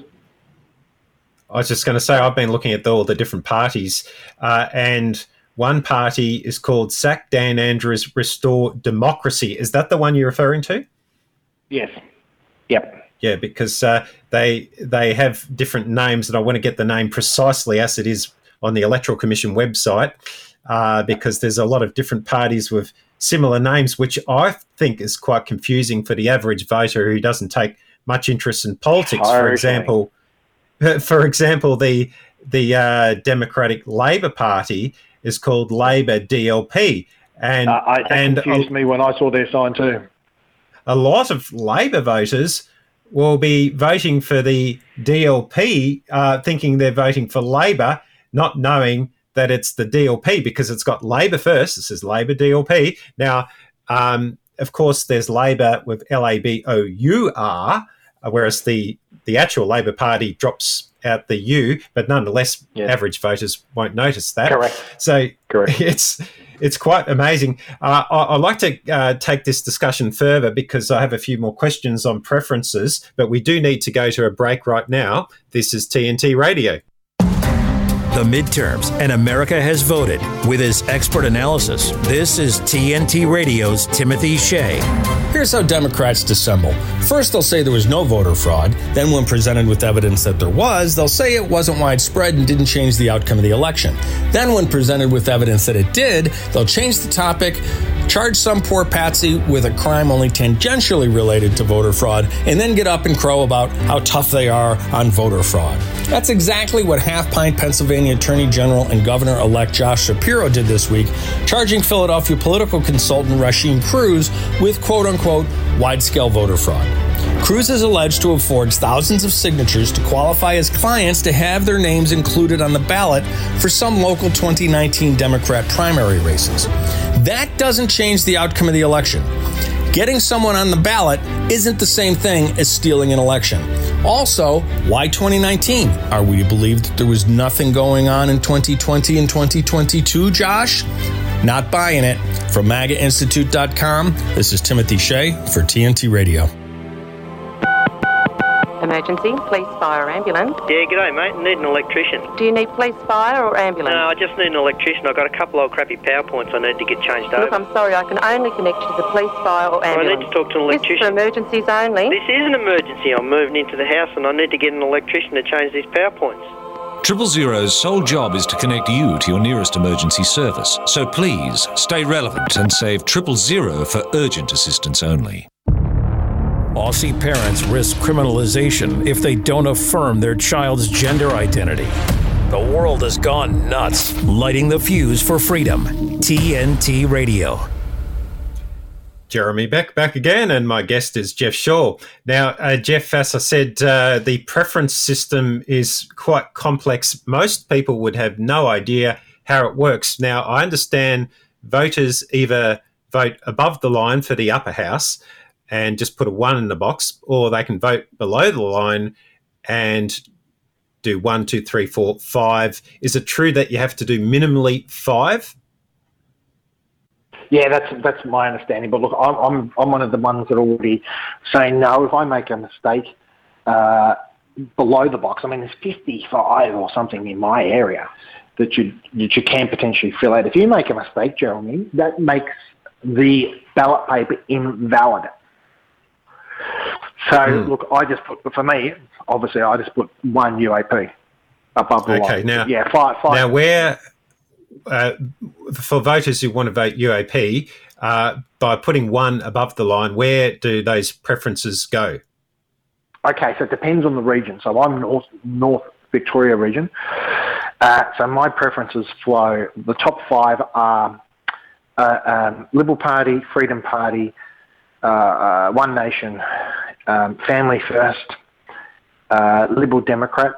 I was just going to say, I've been looking at the, all the different parties, uh, and one party is called Sack Dan Andrews Restore Democracy. Is that the one you're referring to? Yes. Yep. Yeah, because uh, they they have different names, and I want to get the name precisely as it is on the Electoral Commission website, uh, because there's a lot of different parties with similar names, which I think is quite confusing for the average voter who doesn't take much interest in politics. Okay. For example... For example, the the uh, Democratic Labor Party is called Labor D L P, and uh, I, that and confused a, me when I saw their sign too. A lot of Labor voters will be voting for the D L P, uh, thinking they're voting for Labor, not knowing that it's the D L P because it's got Labor first. This is Labor D L P. Now, um, of course, there's Labor with L A B O U R, whereas the The actual Labor Party drops out the U, but nonetheless, yeah. average voters won't notice that. Correct. So Correct. it's it's quite amazing. Uh, I, I'd like to uh, take this discussion further because I have a few more questions on preferences, but we do need to go to a break right now. This is T N T Radio. The midterms, and America has voted. With his expert analysis, this is T N T Radio's Timothy Shea. Here's how Democrats dissemble. First, they'll say there was no voter fraud. Then, when presented with evidence that there was, they'll say it wasn't widespread and didn't change the outcome of the election. Then, when presented with evidence that it did, they'll change the topic, charge some poor patsy with a crime only tangentially related to voter fraud, and then get up and crow about how tough they are on voter fraud. That's exactly what Half Pint, Pennsylvania Attorney General and Governor-elect Josh Shapiro did this week, charging Philadelphia political consultant Rasheen Cruz with quote-unquote wide-scale voter fraud. Cruz is alleged to have forged thousands of signatures to qualify his clients to have their names included on the ballot for some local twenty nineteen Democrat primary races. That doesn't change the outcome of the election. Getting someone on the ballot isn't the same thing as stealing an election. Also, why twenty nineteen? Are we to believe that there was nothing going on in twenty twenty and twenty twenty-two, Josh? Not buying it. From MAGA Institute dot com, this is Timothy Shea for T N T Radio. Emergency, police, fire, ambulance. Yeah, g'day, mate. I need an electrician. Do you need police, fire, or ambulance? No, I just need an electrician. I've got a couple of crappy power points I need to get changed Look, over. I'm sorry, I can only connect you to the police, fire, or ambulance. I need to talk to an electrician. This is for emergencies only. This is an emergency. I'm moving into the house and I need to get an electrician to change these power points. Triple Zero's sole job is to connect you to your nearest emergency service. So please, stay relevant and save Triple Zero for urgent assistance only. Aussie parents risk criminalization if they don't affirm their child's gender identity. The world has gone nuts, lighting the fuse for freedom. T N T Radio. Jeremy Beck back again, and my guest is Jeff Shaw. Now, uh, Jeff, as I said, uh, the preference system is quite complex. Most people would have no idea how it works. Now, I understand voters either vote above the line for the upper house and just put a one in the box, or they can vote below the line and do one, two, three, four, five. Is it true that you have to do minimally five? Yeah, that's that's my understanding. But look, I'm I'm I'm one of the ones that are already saying no. If I make a mistake uh, below the box, I mean, there's fifty-five or something in my area that you that you can potentially fill out. If you make a mistake, Jeremy, that makes the ballot paper invalid. So mm. look, I just put for me, obviously, I just put one U A P above the line. Okay, now yeah, five, five. Now where. Uh, for voters who want to vote U A P, uh, by putting one above the line, where do those preferences go? Okay, so it depends on the region. So I'm North, North Victoria region. Uh, so my preferences flow. The top five are uh, um, Liberal Party, Freedom Party, uh, uh, One Nation, um, Family First, uh, Liberal Democrats.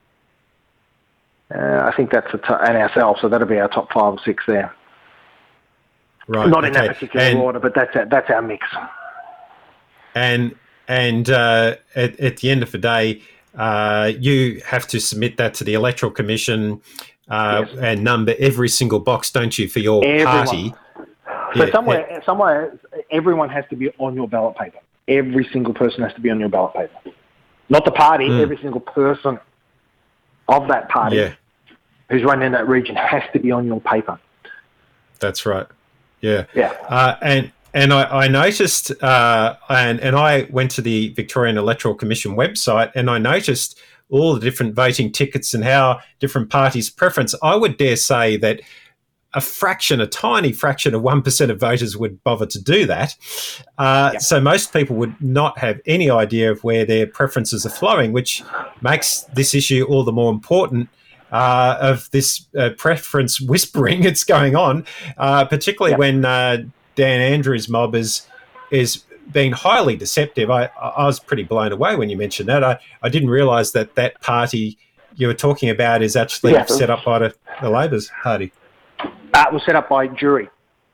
Uh, I think that's a t- and ourselves, so that'll be our top five or six there. Right. Not in okay. that particular and, order, but that's our, that's our mix. And and uh, at, at the end of the day, uh, you have to submit that to the Electoral Commission uh, yes. and number every single box, don't you, for your Everyone. party? So Yeah, somewhere, yeah. somewhere, everyone has to be on your ballot paper. Every single person has to be on your ballot paper. Not the party, mm. every single person of that party yeah. who's running in that region has to be on your paper. That's right. Yeah. Yeah. Uh, and and I, I noticed, uh, and, and I went to the Victorian Electoral Commission website, and I noticed all the different voting tickets and how different parties' preference. I would dare say that a fraction, a tiny fraction of one percent of voters would bother to do that. Uh, yep. So most people would not have any idea of where their preferences are flowing, which makes this issue all the more important. Uh, of this uh, preference whispering that's going on, uh, particularly yep. when uh, Dan Andrews' mob is is being highly deceptive. I, I was pretty blown away when you mentioned that. I, I didn't realise that that party you were talking about is actually yeah. set up by the, the Labor's party. Uh, it was set up by Jury,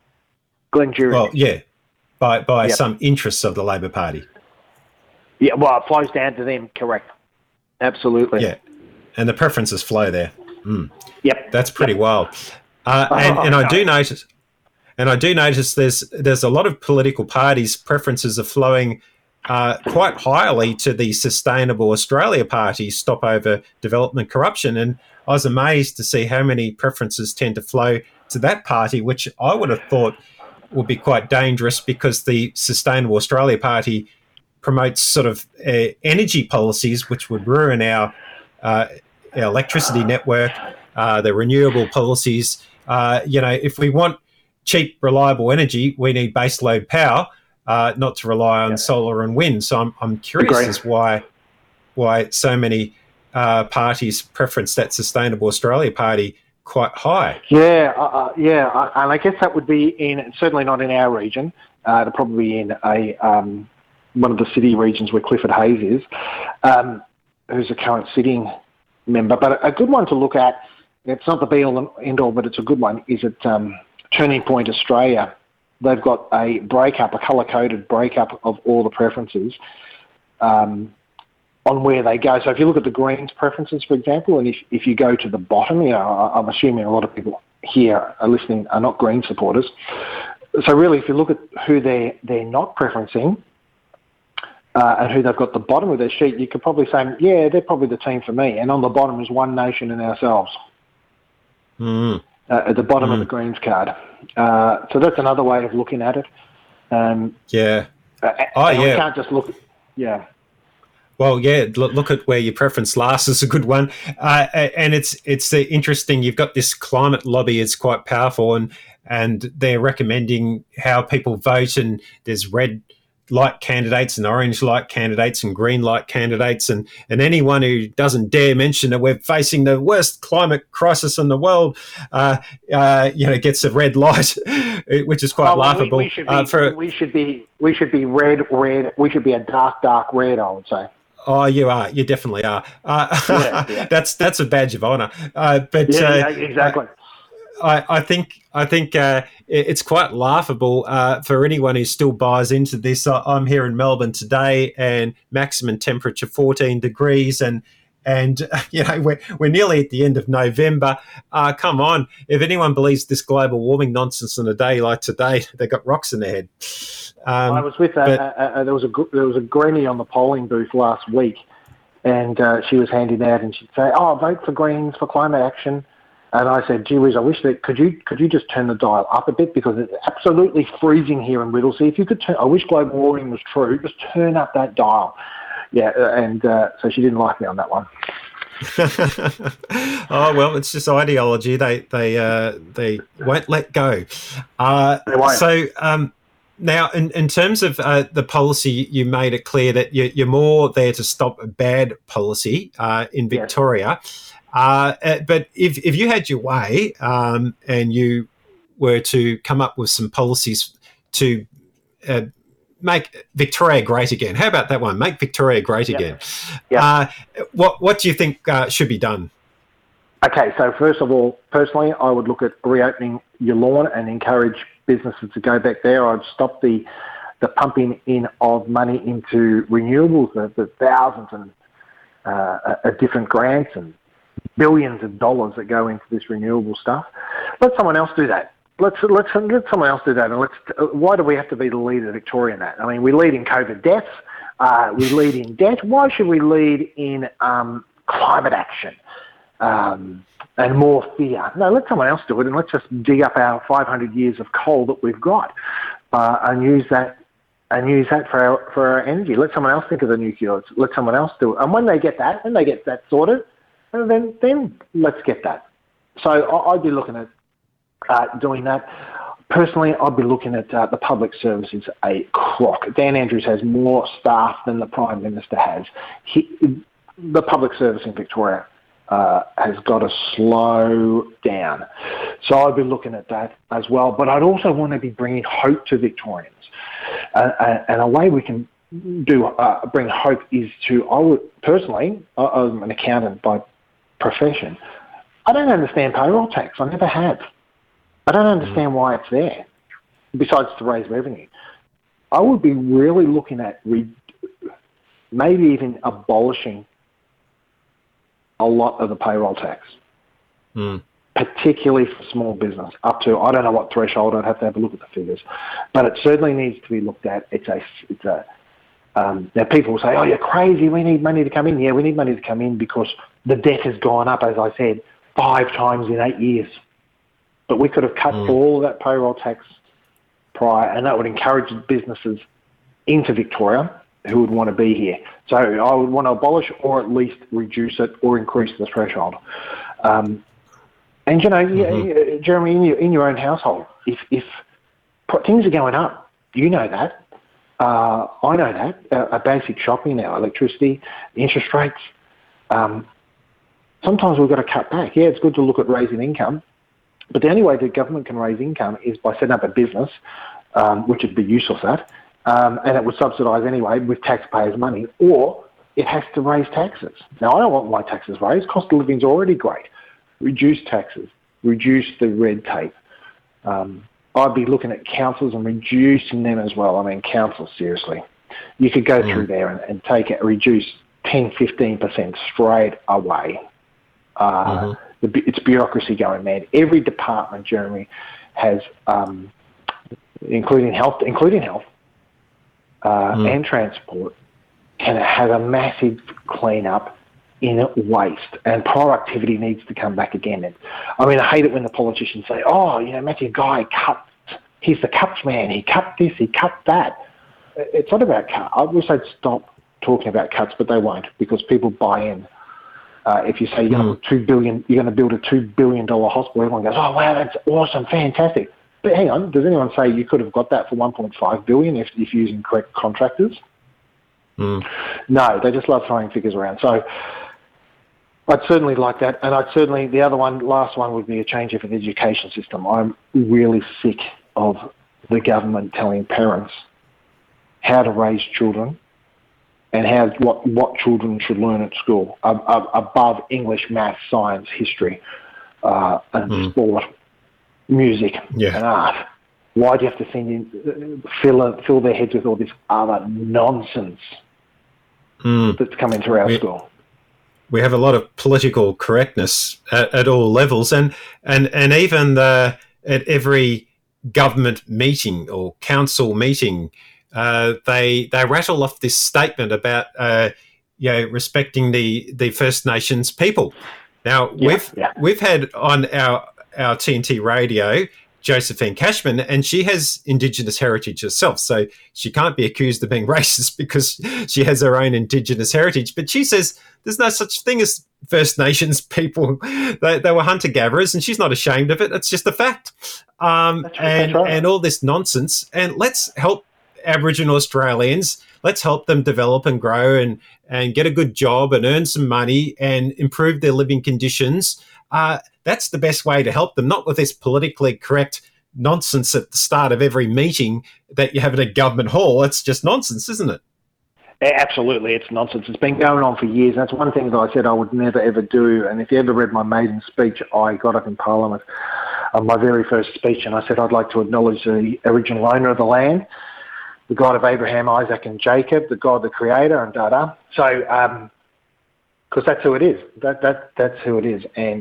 Glenn Jury. Well, yeah, by by yep. some interests of the Labor Party. Yeah, well, it flows down to them, correct. Absolutely. Yeah. And the preferences flow there. Mm. Yep, that's pretty yep. wild. Uh, and, and I do notice, and I do notice there's there's a lot of political parties' preferences are flowing uh, quite highly to the Sustainable Australia Party, Stop Over Development Corruption. And I was amazed to see how many preferences tend to flow to that party, which I would have thought would be quite dangerous because the Sustainable Australia Party promotes sort of uh, energy policies which would ruin our Uh, electricity network, uh, the renewable policies. Uh, you know, if we want cheap, reliable energy, we need baseload power, uh, not to rely on yeah. solar and wind. So I'm I'm curious Agreed. as why why so many uh, parties preference that Sustainable Australia Party quite high. Yeah, uh, yeah, uh, and I guess that would be in certainly not in our region. Uh, it'd probably be in a um, one of the city regions where Clifford Hayes is. Um, who's a current sitting member. But a good one to look at, it's not the be-all and end-all, but it's a good one, is at um, Turning Point Australia. They've got a breakup, a colour-coded breakup of all the preferences um, on where they go. So if you look at the Greens preferences, for example, and if, if you go to the bottom, you know, I'm assuming a lot of people here are listening are not Green supporters. So really, if you look at who they're, they're not preferencing, Uh, and who they've got the bottom of their sheet, you could probably say, yeah, they're probably the team for me. And on the bottom is One Nation and Ourselves. Mm. Uh, at the bottom mm. of the Greens card. Uh, so that's another way of looking at it. Um, yeah. Uh, oh, and yeah. We can't just look, yeah. Well, yeah, look at where your preference lies is a good one. Uh, and it's it's interesting. You've got this climate lobby. It's quite powerful, and, and they're recommending how people vote, and there's red light candidates and orange light candidates and green light candidates, and, and anyone who doesn't dare mention that we're facing the worst climate crisis in the world, uh, uh, you know, gets a red light, which is quite oh, well, laughable. We, we, should be, uh, for, we should be we should be red, red. We should be a dark, dark red, I would say. Oh, you are. You definitely are. Uh, yeah, yeah. That's that's a badge of honour. Uh, but yeah, uh, yeah exactly. I, I think I think uh, it's quite laughable uh, for anyone who still buys into this. I'm here in Melbourne today, and maximum temperature fourteen degrees, and and you know we're we're nearly at the end of November. Uh, come on, if anyone believes this global warming nonsense on a day like today, they got rocks in their head. Um, I was with uh, but, uh, uh, there was a there was a greenie on the polling booth last week, and uh, she was handing out, and she'd say, "Oh, vote for Greens for climate action." And I said, gee whiz, I wish that, could you could you just turn the dial up a bit, because it's absolutely freezing here in Whittlesea. If you could turn, I wish global warming was true, just turn up that dial. Yeah, and uh, so she didn't like me on that one. Oh, well, it's just ideology. They they uh, they won't let go. Uh, they won't. So um, now, in, in terms of uh, the policy, you made it clear that you, you're more there to stop a bad policy uh, in Victoria. Yes. Uh, but if, if you had your way um, and you were to come up with some policies to uh, make Victoria great again, how about that one? Make Victoria great yep. again. Yep. Uh, what what do you think uh, should be done? Okay, so first of all, personally, I would look at reopening your lawn and encourage businesses to go back there. I'd stop the the pumping in of money into renewables, the, the thousands and uh, uh, different grants and billions of dollars that go into this renewable stuff. Let someone else do that. let's let's let someone else do that. And let's. Why do we have to be the leader, Victoria, in that? I mean, we lead in COVID deaths. Uh, we lead in debt. Why should we lead in um, climate action um, and more fear? No, let someone else do it, and let's just dig up our five hundred years of coal that we've got uh, and use that and use that for our for our energy. Let someone else think of the nuclear. Let someone else do it. And when they get that, when they get that sorted, and then then let's get that. So I, I'd be looking at uh, doing that. Personally, I'd be looking at uh, the public service is a crock. Dan Andrews has more staff than the Prime Minister has. He, the public service in Victoria uh, has got to slow down. So I'd be looking at that as well. But I'd also want to be bringing hope to Victorians. Uh, and a way we can do uh, bring hope is to, I would personally, I'm an accountant by profession, I don't understand payroll tax. I never have. I don't understand why it's there, besides to raise revenue. I would be really looking at re- maybe even abolishing a lot of the payroll tax, mm. particularly for small business, up to, I don't know what threshold, I'd have to have a look at the figures, but it certainly needs to be looked at. It's a, it's a um, now people will say, oh, you're crazy, we need money to come in. Yeah, we need money to come in because the debt has gone up, as I said, five times in eight years. But we could have cut mm. all of that payroll tax prior, and that would encourage businesses into Victoria who would want to be here. So I would want to abolish or at least reduce it or increase the threshold. Um, and, you know, mm-hmm. Jeremy, in your, in your own household, if, if things are going up, you know that. Uh, I know that. Uh, basic shopping now, electricity, interest rates. Um, sometimes we've got to cut back. Yeah, it's good to look at raising income. But the only way the government can raise income is by setting up a business, um, which it'd be useless at, um, and it would subsidise anyway with taxpayers' money, or it has to raise taxes. Now, I don't want my taxes raised. Cost of living's already great. Reduce taxes. Reduce the red tape. Um, I'd be looking at councils and reducing them as well. I mean, councils, seriously. You could go mm. through there and, and take it, reduce ten, fifteen percent straight away. Uh, mm-hmm. It's bureaucracy going mad. Every department, Jeremy, has, um, including health, including health uh, mm. and transport, can have a massive clean-up in waste, and productivity needs to come back again. And, I mean, I hate it when the politicians say, oh, you know, Matthew Guy cut, he's the cuts man, he cut this, he cut that. It's not about cut. I wish they'd stop talking about cuts, but they won't, because people buy in. Uh, if you say you're going to two billion, you're going to build a two billion dollar hospital, everyone goes, "Oh wow, that's awesome, fantastic." But hang on, does anyone say you could have got that for one point five billion if, if using correct contractors? Mm. No, they just love throwing figures around. So I'd certainly like that, and I'd certainly the other one, last one, would be a change of the education system. I'm really sick of the government telling parents how to raise children and how what, what children should learn at school, uh, uh, above English, maths, science, history, uh, and mm. sport, music, yeah. and art. Why do you have to send in, fill, uh, fill their heads with all this other nonsense mm. that's coming through our we, school? We have a lot of political correctness at, at all levels, and and and even the, at every government meeting or council meeting, Uh, they they rattle off this statement about uh, you know, respecting the, the First Nations people. Now yeah, we've yeah. we've had on our our T N T radio Josephine Cashman, and she has Indigenous heritage herself, so she can't be accused of being racist because she has her own Indigenous heritage. But she says there's no such thing as First Nations people. They, they were hunter-gatherers, and she's not ashamed of it. It's just a fact. Um, that's right, and that's right. and all this nonsense. And let's help Aboriginal Australians. Let's help them develop and grow and, and get a good job and earn some money and improve their living conditions. Uh, that's the best way to help them, not with this politically correct nonsense at the start of every meeting that you have at a government hall. It's just nonsense, isn't it? Absolutely, it's nonsense. It's been going on for years. That's one thing that I said I would never, ever do. And if you ever read my maiden speech, I got up in Parliament on my very first speech, and I said I'd like to acknowledge the original owner of the land, the God of Abraham, Isaac, and Jacob, the God, the Creator, and da da. So, because um, that's who it is. That that that's who it is. And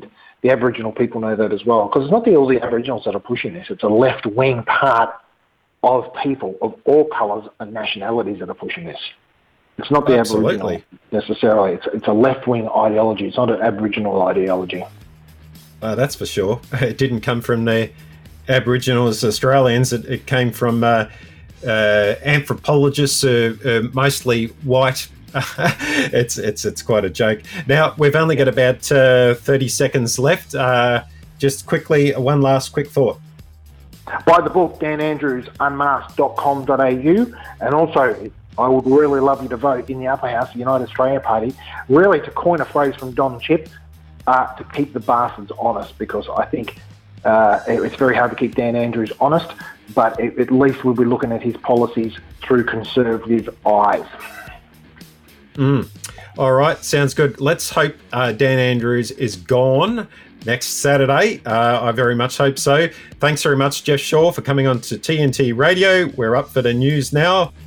the Aboriginal people know that as well, because it's not the, all the Aboriginals that are pushing this. It's a left-wing part of people of all colours and nationalities that are pushing this. It's not the Absolutely. Aboriginal necessarily. It's, it's a left-wing ideology. It's not an Aboriginal ideology. Uh, that's for sure. It didn't come from the Aboriginals, Australians. It, it came from uh, uh, anthropologists, uh, uh, mostly white. it's it's it's quite a joke. Now, we've only got about uh, thirty seconds left. Uh, just quickly, one last quick thought. Buy the book, Dan Andrews, unmasked dot com dot a u, and also I would really love you to vote in the upper house, the United Australia Party, really to coin a phrase from Don Chipp, uh, to keep the bastards honest, because I think uh, it's very hard to keep Dan Andrews honest, but it, at least we'll be looking at his policies through conservative eyes. Mm. All right, sounds good. Let's hope uh, Dan Andrews is gone next Saturday. Uh, I very much hope so. Thanks very much, Jeff Shaw, for coming on to T N T Radio. We're up for the news now.